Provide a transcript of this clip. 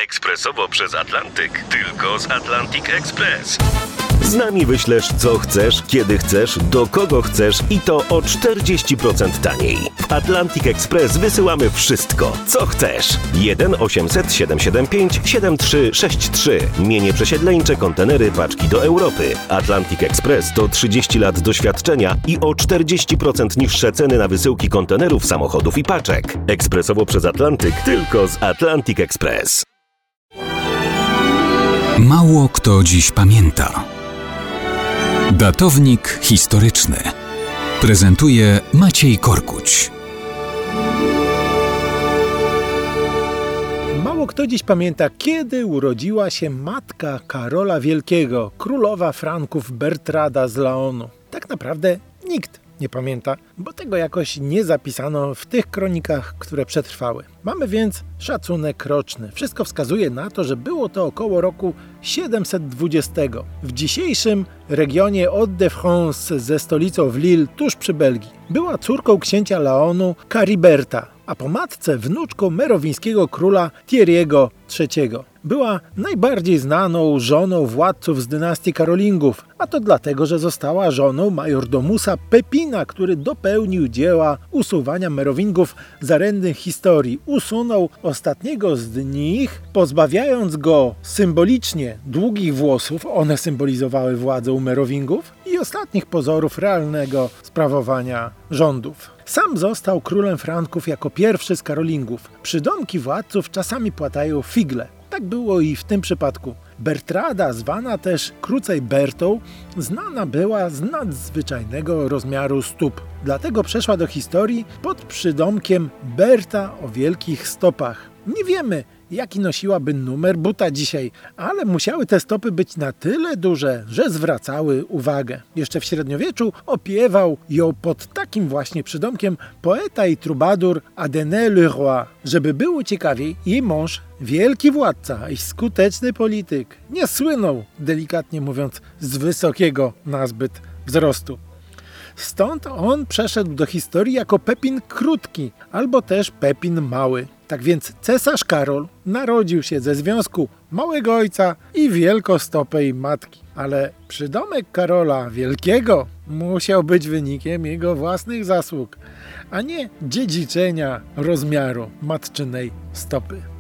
Ekspresowo przez Atlantyk. Tylko z Atlantic Express. Z nami wyślesz co chcesz, kiedy chcesz, do kogo chcesz i to o 40% taniej. W Atlantic Express wysyłamy wszystko, co chcesz. 1 800 775 7363. Mienie przesiedleńcze, kontenery, paczki do Europy. Atlantic Express to 30 lat doświadczenia i o 40% niższe ceny na wysyłki kontenerów, samochodów i paczek. Ekspresowo przez Atlantyk, tylko z Atlantic Express. Mało kto dziś pamięta. Datownik historyczny prezentuje Maciej Korkuć. Mało kto dziś pamięta, kiedy urodziła się matka Karola Wielkiego, królowa Franków Bertrada z Laonu. Tak naprawdę nikt nie pamięta, bo tego jakoś nie zapisano w tych kronikach, które przetrwały. Mamy więc szacunek roczny. Wszystko wskazuje na to, że było to około roku 720. W dzisiejszym regionie Hauts-de-France ze stolicą w Lille, tuż przy Belgii. Była córką księcia Laonu Kariberta, a po matce wnuczką merowińskiego króla Thierry'ego III. Była najbardziej znaną żoną władców z dynastii Karolingów, a to dlatego, że została żoną majordomusa Pepina, który dopełnił dzieła usuwania Merowingów z arendy historii. Usunął ostatniego z nich, pozbawiając go symbolicznie długich włosów, one symbolizowały władzę u Merowingów, i ostatnich pozorów realnego sprawowania rządów. Sam został królem Franków jako pierwszy z Karolingów. Przydomki władców czasami płatają figle. Tak było i w tym przypadku. Bertrada, zwana też krócej Bertą, znana była z nadzwyczajnego rozmiaru stóp. Dlatego przeszła do historii pod przydomkiem Berta o wielkich stopach. Nie wiemy, jaki nosiłaby numer buta dzisiaj, ale musiały te stopy być na tyle duże, że zwracały uwagę. Jeszcze w średniowieczu opiewał ją pod takim właśnie przydomkiem poeta i trubadur Adené Leroy. Żeby było ciekawiej, jej mąż, wielki władca i skuteczny polityk, nie słynął, delikatnie mówiąc, z wysokiego nazbyt wzrostu. Stąd on przeszedł do historii jako Pepin Krótki, albo też Pepin Mały. Tak więc cesarz Karol narodził się ze związku małego ojca i wielkostopej matki. Ale przydomek Karola Wielkiego musiał być wynikiem jego własnych zasług, a nie dziedziczenia rozmiaru matczynej stopy.